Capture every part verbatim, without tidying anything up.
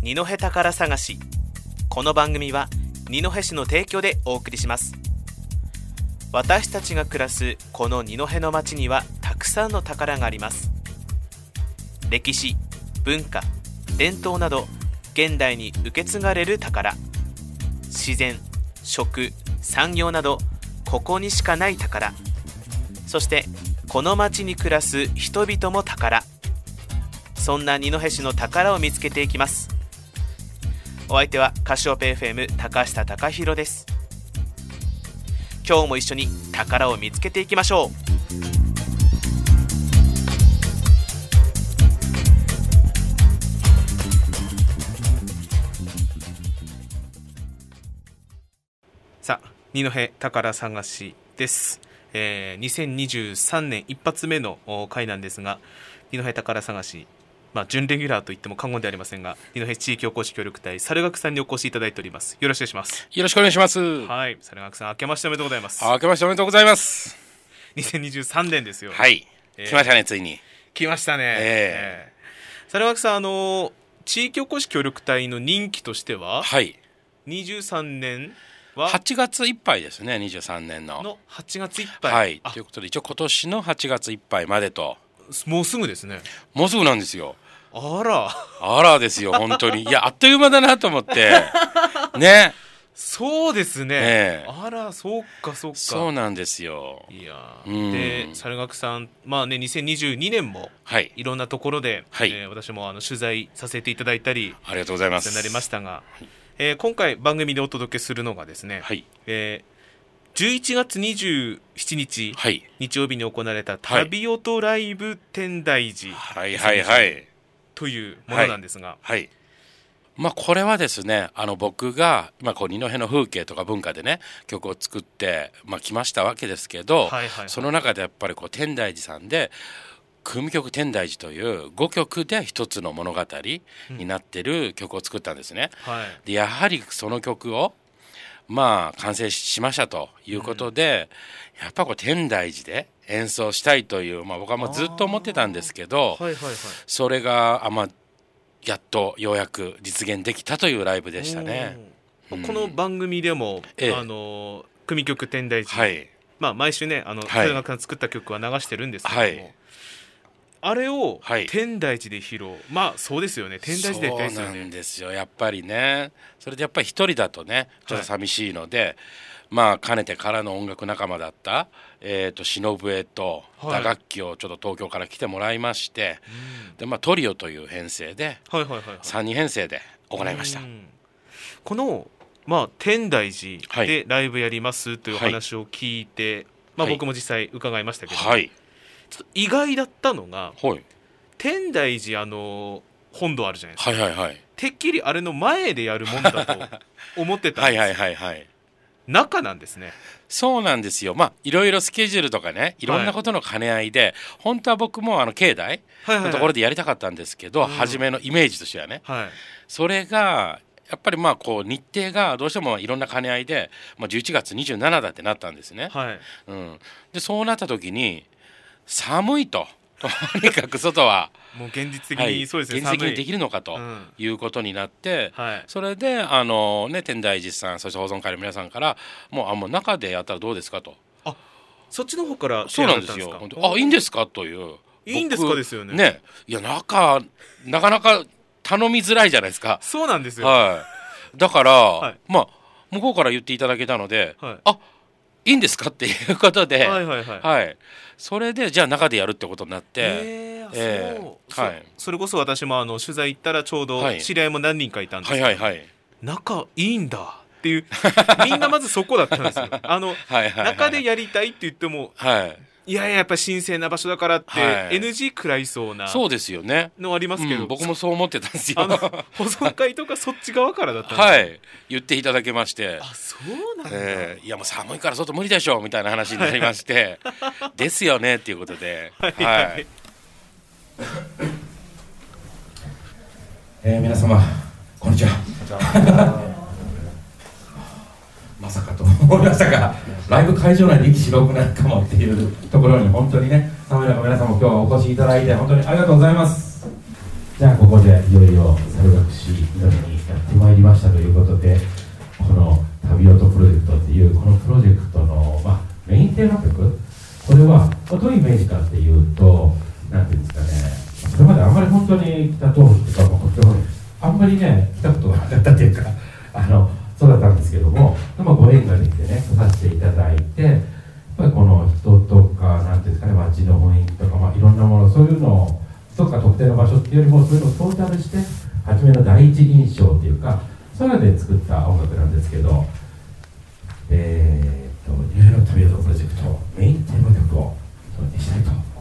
二戸宝探し。この番組は二戸市の提供でお送りします。私たちが暮らすこの二戸の町にはたくさんの宝があります。歴史、文化、伝統など現代に受け継がれる宝、自然、食、産業などここにしかない宝、そしてこの町に暮らす人々も宝。そんな二戸市の宝を見つけていきます。お相手はカシオペ エフエム 高下貴弘です。今日も一緒に宝を見つけていきましょう。さあ、二戸宝探しです。えー、にせんにじゅうさんねん一発目の回なんですが、二戸宝探し、まあ、準レギュラーといっても過言ではありませんが、二戸地域おこし協力隊猿楽さんにお越しいただいております。よろしくお願いします。 よろしくお願いします。 はい、猿楽さん、明けましておめでとうございます。 明けましておめでとうございます。 にせんにじゅうさんねんですよ。 はい、 えー、 来ましたね、ついに来ましたね。 えー、猿楽さん、あの地域おこし協力隊の任期としては、 はい、 にじゅうさんねんははちがついっぱいですね。にじゅうさんねん の, のはちがついっぱい、 はい、ということで一応今年のはちがついっぱいまでと。 もうすぐですね。 もうすぐなんですよ。 あらあらですよ、本当に。いや、あっという間だなと思ってね。 そうですね、 ええ、 あら、そうかそうか、 そうなんですよ。 いや、 うん、 で猿楽さん、まあね、にせんにじゅうにねんもいろんなところで、 はい、 えー、私もあの取材させていただいたり、 ありがとうございます。 お世話になりましたが、はい、えー、今回番組でお届けするのがですね、はい、えーじゅういちがつにじゅうしちにち、はい、日曜日に行われた旅音ライブ天台寺、 はいはいはい、 というものなんですが、 はいはい、まあ、これはですね、あの僕が、まあ、こう二戸の風景とか文化でね曲を作って、まあ、来ましたわけですけど、はいはいはい、その中でやっぱりこう天台寺さんで組曲天台寺というごきょくで一つの物語になってる曲を作ったんですね、うん、はい、でやはりその曲をまあ完成しましたということで、うん、やっぱこう天台寺で演奏したいという、まあ、僕はもうずっと思ってたんですけど、はいはいはい、それがあ、まあ、やっとようやく実現できたというライブでしたね、 うん、この番組でも、ええ、あの組曲天台寺、はい、まあ、毎週ね、あの猿楽さん作った曲は流してるんですけども、はい、あれを天台寺で披露、はい、まあそうですよね、天台寺でですよね。 そうなんですよ、やっぱりね。それでやっぱり一人だとねちょっと寂しいので、はい、まあかねてからの音楽仲間だった、えー、と篠笛と打楽器をちょっと東京から来てもらいまして、はい、でまあ、トリオという編成で、はいはいはいはい、さんにん編成で行いました。 この、まあ、天台寺でライブやりますという話を聞いて、はい、まあ、僕も実際伺いましたけど、はい、ちょっと意外だったのが、はい、天台寺、あの本堂あるじゃないですか、はいはいはい、てっきりあれの前でやるもんだと思ってたんですはいはいはい、はい、中なんですね。 そうなんですよ。まあいろいろスケジュールとかね、いろんなことの兼ね合いで、はい、本当は僕もあの境内のところでやりたかったんですけど、はいはいはい、初めのイメージとしてはね、はい、それがやっぱりまあこう日程がどうしてもいろんな兼ね合いで、まあ、じゅういちがつにじゅうしちだってなったんですね、はい、うん、でそうなった時に寒いととにかく外はもう現実的にそうですね、 はい、現実的にできるのかということになって、うん、はい、それであの、ね、天台寺さん、そして保存会の皆さんからもう、あ、もう中でやったらどうですかと。 あ、そっちの方からそうなんですよ。あ、いいんですかという。 いいんですかですよね。 ね、いや、中なかなか頼みづらいじゃないですか。 そうなんですよ、 はい、だから、はい、まあ向こうから言っていただけたので、はい、あ、いいんですかっていうことで、はいはいはい、はい、それでじゃあ中でやるってことになって、えーえーそう、はい、そ, それこそ私もあの取材行ったらちょうど知り合いも何人かいたんですけど、はいはいはいはい、仲いいんだっていうみんなまずそこだったんですよあの、はいはいはい、中でやりたいって言っても、はい、いやいややっぱり神聖な場所だからって、はい、エヌジー 食らいそうなそうですよねのありますけど、 うん、僕もそう思ってたんですよ。 あの保存会とかそっち側からだったんですよ、 はい、言っていただけまして、 あ、そうなんだ、 えー、いやもう寒いから外無理でしょみたいな話になりましてですよねっていうことで、はい、はいはい、 えー、皆様こんにちはまさかと思いましたが、ライブ会場内で息白くなるかもっていうところに本当にね、カメラの皆さんも今日はお越しいただいて本当にありがとうございます。 じゃあここでいよいよ猿楽師の日にやってまいりましたということで、この旅音プロジェクトっていうこのプロジェクトの、まあ、メインテーマ曲、これはどういうイメージかっていうと、なんていうんですかね、それまであんまり本当に北東北とかこっちの方にあんまりね来たことがなかったっていうか、あのそうだったんですけども、まあ、ご縁ができてね来させていただいて、やっぱりこの人とかなんていうんですかね、街の雰囲気とか、まあ、いろんなもの、そういうのをとか特定の場所っていうよりも、そういうのをトータルして初めの第一印象っていうか、そういうので作った音楽なんですけど、えー、っとニューヘの旅音プロジェクトメインテーマ曲をお届けしたいと思います。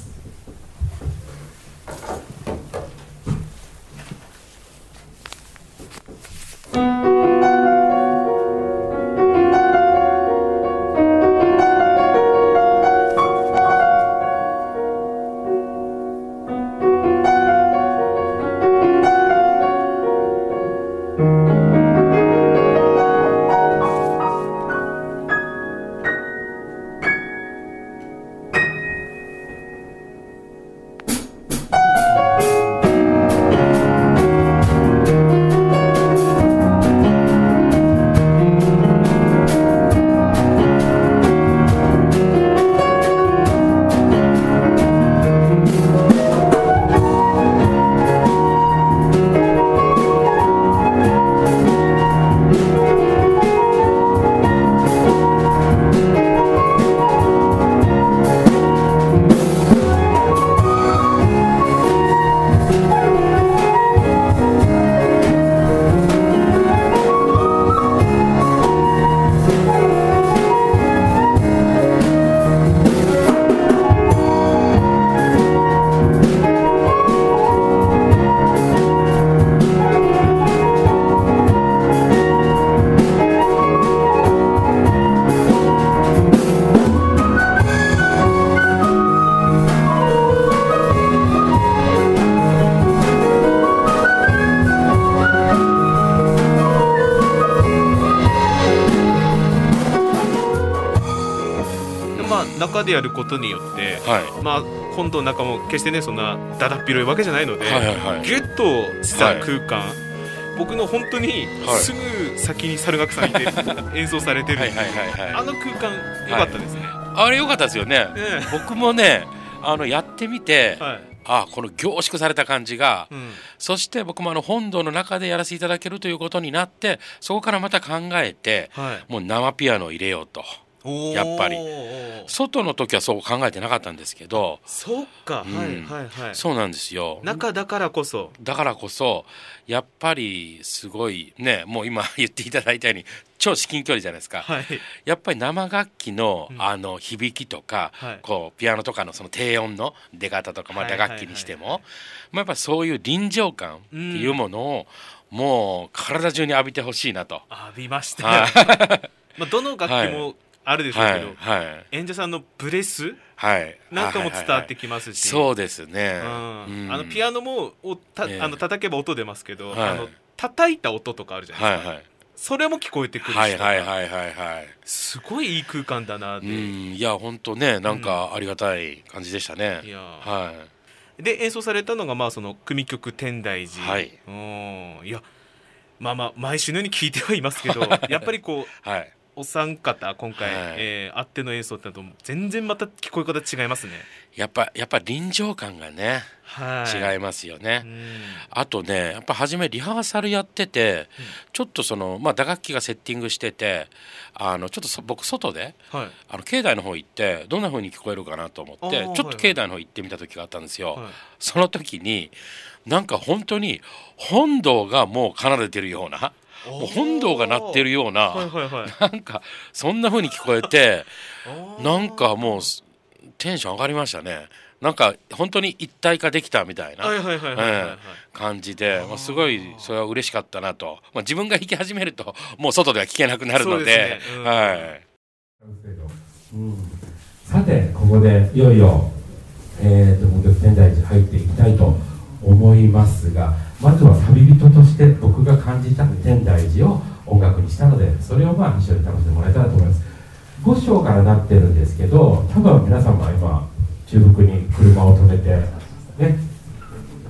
中でやることによって、はい、まあ本堂の中も決してねそんなだだっ広いわけじゃないので、はいはいはい、ギュッとした空間、はい、僕の本当にすぐ先に猿楽さんいて演奏されてる、はいはいはいはい、あの空間良かったですね、 はい、あれ良かったですよね、ね僕もねあのやってみて、はい、あこの凝縮された感じが、うん、そして僕もあの本堂の中でやらせていただけるということになって、そこからまた考えて、はい、もう生ピアノを入れようと。やっぱり外の時はそう考えてなかったんですけど、 そうか、うん、はいはいはい、 そうなんですよ。 中だからこそだからこそやっぱりすごいね、もう今言っていただいたように超至近距離じゃないですか、はい、やっぱり生楽器 の,、うん、あの響きとか、はい、こうピアノとかのその低音の出方とか、まあ、打楽器にしても、はいはいはいはい、まあ、やっぱそういう臨場感っていうものを、うん、もう体中に浴びてほしいなと。 浴びました、はいまあ、どの楽器も、はいあるでしょうけど、はいはい、演者さんのブレス、はい、なんかも伝わってきますし、 そうですね、 うんうん、あのピアノもおた、えー、あの叩けば音出ますけど、はい、あの叩いた音とかあるじゃないですか、はいはい、それも聞こえてくるし、はいはいはいはいはい、すごいいい空間だなって、うん、 いや本当ね、なんかありがたい感じでしたね、うん、いや、 はい、で演奏されたのがまあその組曲天台寺、はい、うん、いやまあまあ毎週のように聞いてはいますけどやっぱりこう、はい、お三方今回、はい、えー、あっての演奏ってのと全然また聞こえ方違いますね。 やっぱやっぱ臨場感がね、はい、違いますよね。あとねやっぱ初めリハーサルやってて、うん、ちょっとその、まあ、打楽器がセッティングしてて、あのちょっと僕外で、はい、あの境内の方行ってどんな風に聞こえるかなと思ってちょっと境内の方行ってみた時があったんですよ、はいはい、その時になんか本当に本堂がもう奏でてるような、もう本堂が鳴ってるような、はいはいはい、なんかそんな風に聞こえてなんかもうテンション上がりましたね。なんか本当に一体化できたみたいな感じで、まあ、すごいそれは嬉しかったなと、まあ、自分が弾き始めるともう外では聞けなくなるの で, で、ね、うん、はい、 うん、さてここでいよいよ、えー、と本曲天台寺入っていきたいと思いますが、まずは旅人として僕が感じた天台寺を音楽にしたので、それをまあ一緒に楽しんでもらえたらと思います。ご章からなってるんですけど、多分皆さんは今中腹に車を止めてね、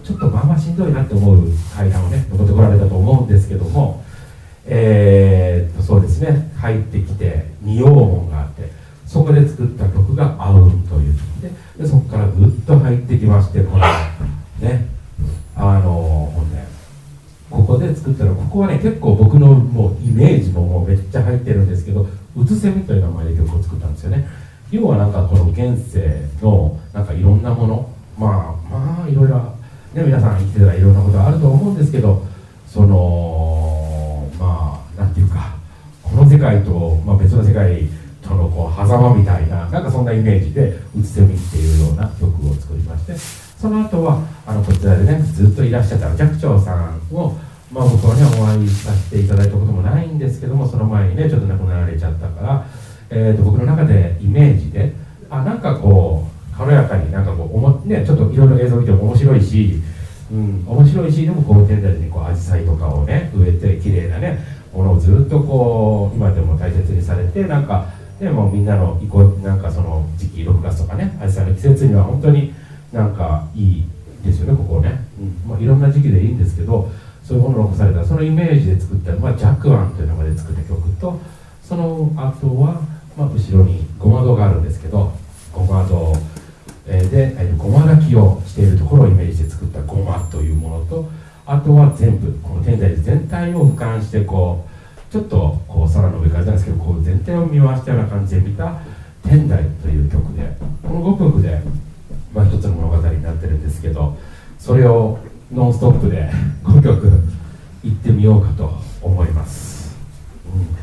ちょっとまあまあしんどいなって思う階段をね登ってこられたと思うんですけども、えー、っとそうですね、入ってきて二葉門があって、そこで作った曲が「あうん」という曲で、でそこからぐっと入ってきまして、このねあの本ねここで作ったの、ここはね結構僕のもうイメージももうめっちゃ入ってるんですけど、うつせみという名前で曲を作ったんですよね。要はなんかこの現世のなんかいろんなもの、まあまあいろいろね、皆さん生きてたらいろんなことあると思うんですけど、そのまあなんていうか、この世界と、まあ、別の世界とのこう狭間みたいな、なんかそんなイメージでうつせみっていうような曲を作りまして、その後はあのこちらでねずっといらっしゃった寂聴さんを、まあ、僕はねお会いさせていただいたこともないんですけども、その前にねちょっと亡くなられちゃったから、えー、と僕の中でイメージで、あなんかこう軽やかになんかこうおも、ね、ちょっといろいろ映像見ても面白いし、うん、面白いし、でもこう天台にこう紫陽花とかをね植えて綺麗なねものをずっとこう今でも大切にされて、なんかでもみんなのいこなんかその時期ろくがつとかね紫陽花の季節には本当になんかいいですよね、ここね、うんまあ、いろんな時期でいいんですけど、そういうものを残されたそのイメージで作ったのは寂庵という名前で作った曲と、その後は、まあ、後ろにごま堂があるんですけど、ごま堂で、えー、ごま炊きをしているところをイメージで作ったごまというものと、あとは全部この天台寺全体を俯瞰してこうちょっとこう空の上からなんですけど、こう全体を見回したような感じで見た天台という曲で、このごきょくで、まあ、一つの物語になってるんですけど、それをノンストップでごきょく行ってみようかと思います、うん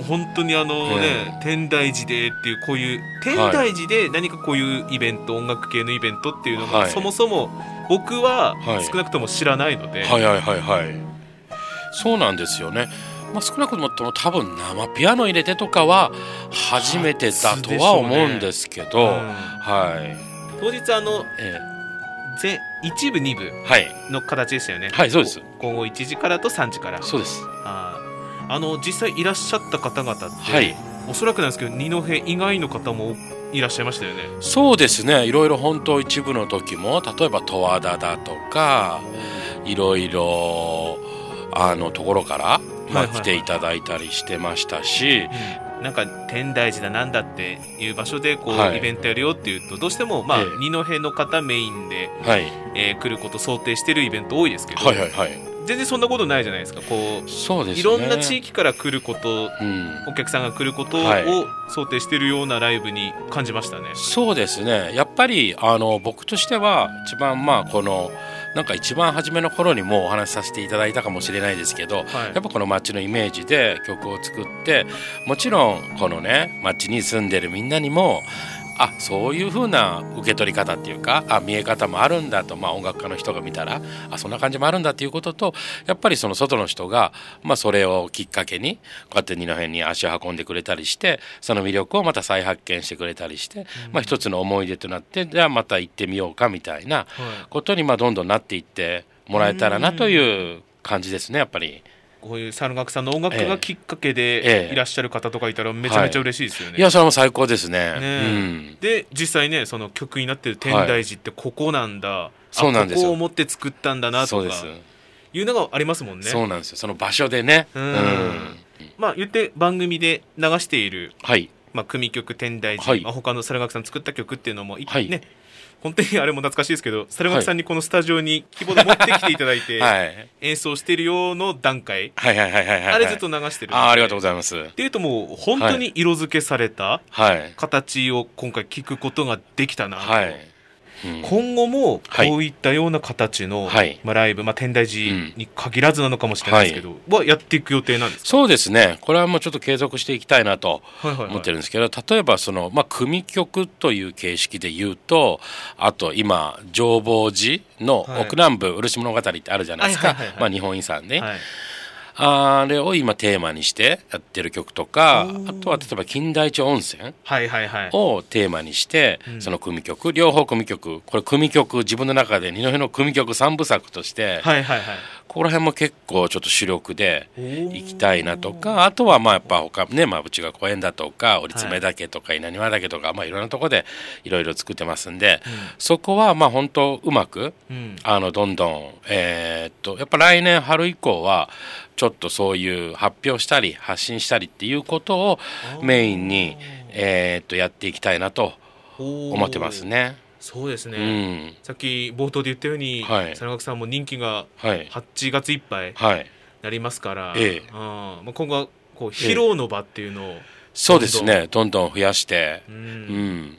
本当にあのね、うん、天台寺でっていうこういう天台寺で何かこういうイベント、はい、音楽系のイベントっていうのが、はい、そもそも僕は少なくとも知らないので、 はい、はいはいはいはいそうなんですよね。まあ、少なくとも多分生ピアノ入れてとかは初めてだとは思うんですけど、ねうんはい、 当日あの、ええ、いち部に部の形でしたよね。 はい、はい、そうです。 午後いちじからとさんじから。 そうです。 ああの実際いらっしゃった方々って、はい、おそらくなんですけど二戸以外の方もいらっしゃいましたよね。 そうですね。いろいろ本当一部の時も例えば十和田だとかいろいろあのところからまあ、来ていただいたりしてましたし、 うん、なんか天台寺だなんだっていう場所でこう、はい、イベントやるよっていうとどうしても、まあえー、二戸の方メインで、はいえー、来ること想定してるイベント多いですけど、はいはいはい、全然そんなことないじゃないですか。こうそうですね、 いろんな地域から来ること、うん、お客さんが来ることを想定してるようなライブに感じましたね。 そうですね。やっぱりあの僕としては一番まあこのなんか一番初めの頃にもお話しさせていただいたかもしれないですけど、はい、やっぱこの街のイメージで曲を作ってもちろんこのね街に住んでるみんなにもあそういう風な受け取り方っていうかあ見え方もあるんだと、まあ、音楽家の人が見たらあそんな感じもあるんだっていうこととやっぱりその外の人が、まあ、それをきっかけにこうやって二戸に足を運んでくれたりしてその魅力をまた再発見してくれたりして、うんまあ、一つの思い出となってじゃあまた行ってみようかみたいなことにまあどんどんなっていってもらえたらなという感じですね。やっぱりこういう猿楽さんの音楽がきっかけでいらっしゃる方とかいたらめちゃめちゃ嬉しいですよね。 はい、いやそれも最高です ね, ね、うん、で実際ねその曲になってる天台寺ってここなんだ、はい、 そうなんですよ。 ここを思って作ったんだなとかいうのがありますもんね。 そうなんですよ。その場所でね、うん、うん、 まあ言って番組で流している、 はいまあ、組曲天台寺、はいまあ、他の猿楽さん作った曲っていうのも、はい、ね本当にあれも懐かしいですけど猿楽さんにこのスタジオにキーボード持ってきていただいて、はい、演奏してるようの段階あれずっと流してるのであ, ありがとうございます。 っていうともう本当に色付けされた形を今回聞くことができたなと、はいうん、今後もこういったような形の、はいまあ、ライブ、まあ、天台寺に限らずなのかもしれないですけど、うんはい、はやっていく予定なんですか？ そうですね。これはもうちょっと継続していきたいなと思ってるんですけど、はいはいはい、例えばその、まあ、組曲という形式で言うとあと今浄法寺の奥南部漆物語ってあるじゃないですか、はいはいはいはいまあ、日本遺産ね、はいあれを今テーマにしてやってる曲とかあとは例えば金田一温泉をテーマにして、はいはいはい、その組曲両方組曲これ組曲自分の中で二戸の組曲三部作として、はいはいはい、ここら辺も結構ちょっと主力でいきたいなとかあとはまあやっぱ他ねまあうちが公園だとか折爪岳とか稲庭岳とか、まあ、いろんなところでいろいろ作ってますんで、うん、そこはまあ本当うまく、うん、あのどんどんえー、っとやっぱ来年春以降はちょっとそういう発表したり発信したりっていうことをメインに、えー、っとやっていきたいなと思ってますね。 そうですね、うん、さっき冒頭で言ったように猿楽さんも任期がはちがついっぱいなりますから、はいはいあまあ、今後はこう披露の場っていうのをどんどん、 そうですねどんどん増やして、うんうん、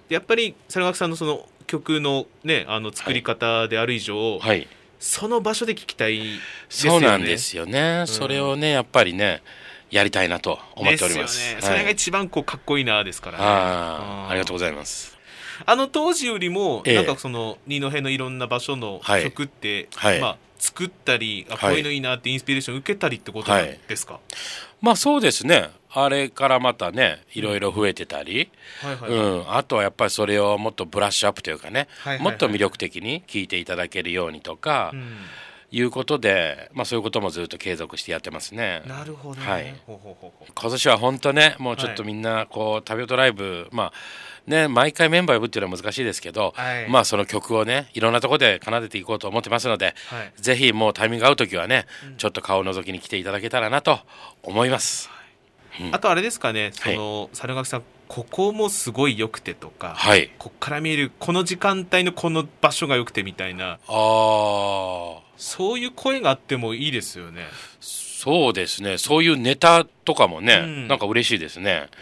やっぱり猿楽さんのその曲の、ね、あの作り方である以上、はいはいその場所で聞きたいですよね。 そうなんですよね、うん、それをねやっぱりねやりたいなと思っております。 ですよね、はい、それが一番こうかっこいいなですからね。 あありがとうございます。 あの当時よりも、ええ、なんかその二戸のいろんな場所の曲って、はいはいまあ、作ったりあこういうのいいなってインスピレーション受けたりってことなんですか？はい、 まあそうですねあれからまたねいろいろ増えてたり、はいはいはいうん、あとはやっぱりそれをもっとブラッシュアップというかね、はいはいはい、もっと魅力的に聴いていただけるようにとか、うん、いうことで、まあ、そういうこともずっと継続してやってますね。 なるほど、ねはい、ほうほうほうほう今年は本当ねもうちょっとみんなこう旅音ライブ、まあね、毎回メンバー呼ぶっていうのは難しいですけど、はい、まあその曲をねいろんなところで奏でていこうと思ってますので、はい、ぜひもうタイミング合うときはね、うん、ちょっと顔を覗きに来ていただけたらなと思います。 うん、あとあれですかねその猿楽さんここもすごい良くてとか、はい、こっから見えるこの時間帯のこの場所が良くてみたいなあそういう声があってもいいですよね。 そうですねそういうネタとかもね、うん、なんか嬉しいですね。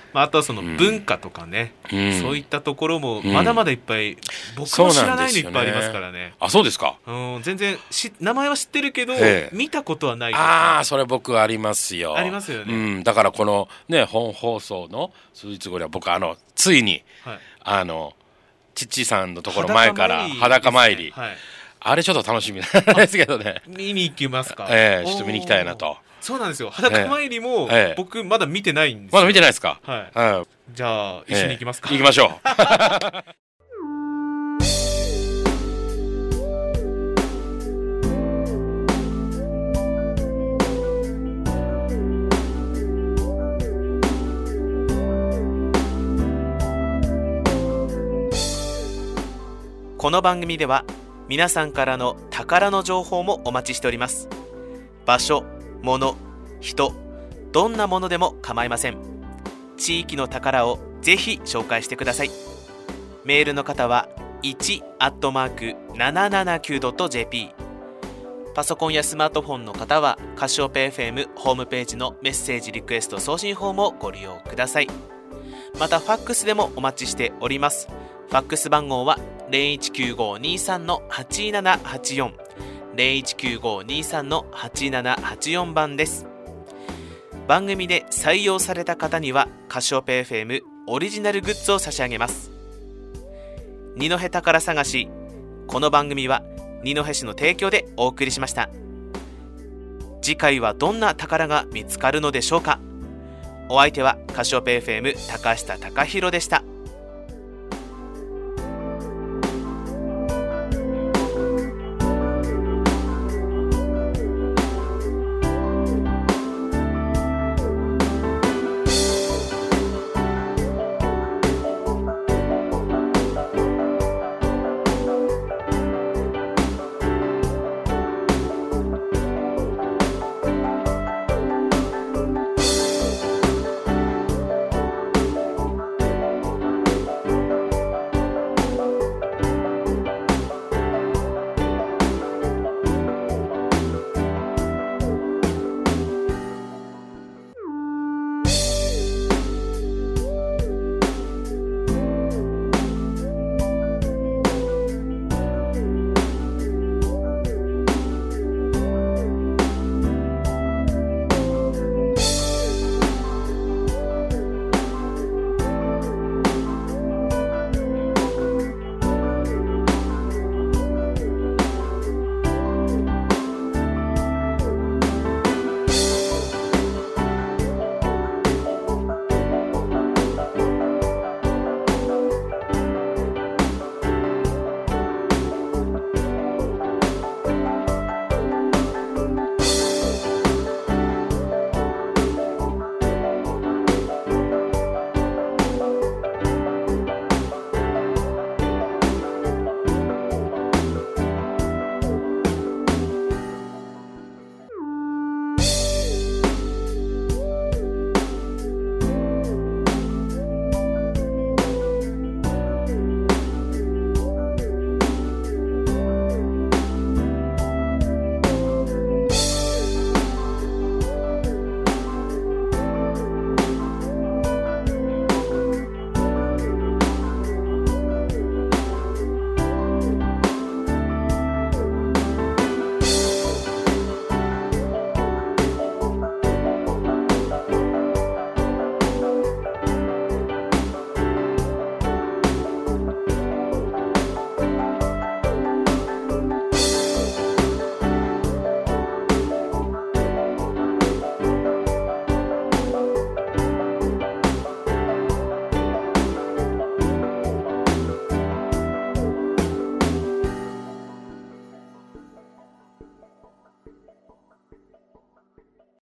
まあ、あとはその文化とかね、うん、そういったところもまだまだいっぱい、うん、僕も知らないのいっぱいありますからね。 あ、そうですか。 うん、全然し名前は知ってるけど見たことはないとか。 ああ、それ僕ありますよ。 ありますよね、 うん、だからこのね本放送の数日後には僕あのついに、はい、あの父さんのところ前から裸参り、はい、あれちょっと楽しみなんですけどね。 見に行きますか。 ええー、ちょっと見に行きたいなと。 そうなんですよ。裸参りも、ええ、僕まだ見てないんですよ。 まだ見てないですか。 はい。はい、じゃあ一緒に行きますか。 ええ、行きましょう。 この番組では皆さんからの宝の情報もお待ちしております。場所、物、人、どんなものでも構いません。地域の宝をぜひ紹介してください。メールの方はいち アットマーク ななななきゅう ドット ジェーピー、 パソコンやスマートフォンの方はカシオペ エフエム ホームページのメッセージリクエスト送信フォームをご利用ください。またファックスでもお待ちしております。ファックス番号は ゼロいちきゅうごにさん はちななはちよん ゼロいちきゅうごにさん はちななはちよん 番です。番組で採用された方にはカシオペ エフエム オリジナルグッズを差し上げます。二戸宝探し、この番組は二戸市の提供でお送りしました。次回はどんな宝が見つかるのでしょうか。お相手はカシオペ エフエム 高下貴弘でした。